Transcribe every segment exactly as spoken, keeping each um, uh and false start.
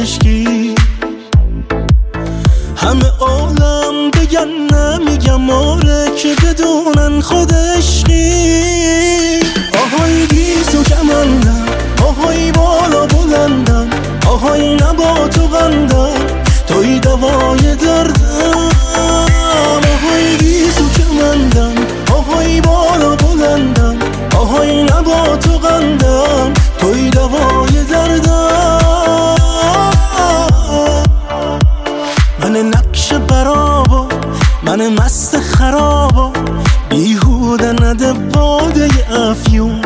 عشقی. همه عالم بگن نمیگم آره که بدونن خود عشقی. آهای گیسو کمندم، آهای بالا بلندم، آهای نبات و قندم، توی دوای دردم. آهای گیسو کمندم، آهای بالا بلندم، آهای نبات و قندم، توی دوای دردم. من نقش برابا، من مست خرابا، بیهوده نده باده افیون.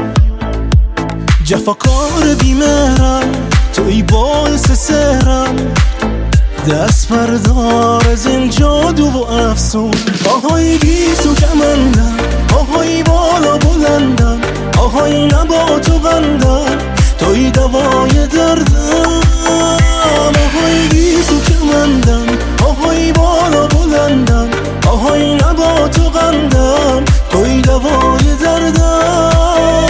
جفاکار بیمهرم، توی باعث سهرم، دست بردار از این جادو و افسون. آهای گیسو کمندم، آهای بالا بلندم، آهای نبات و قندم، توی دوای دردم. آهای گیسو کمندم، آهای بالا بلندم، آهای نبات و قندم، توی دوای دردم.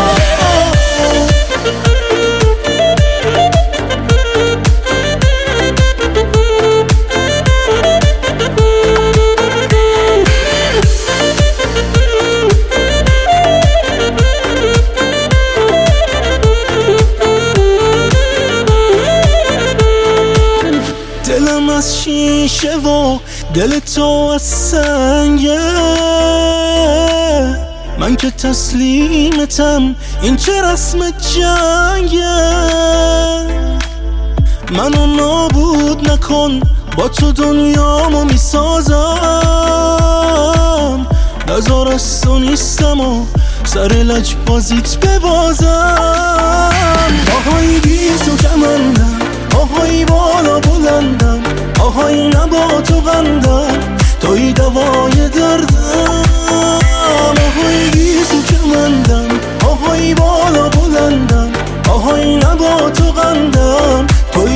دلم از شیشه و دل تو از سنگه، من که تسلیمتم، این چه رسم جنگه. منو نابود نکن، با تو دنیامو میسازم. نزار از تو نیستم و سر لج بازیت ببازم. آهای گیسو کمندم، آهای بالا بلندم، آهای نبات و قندم، توی دوای دردم. آهای گیسو کمندم، آهای بالا بلندم، آهای نبات و قندم، توی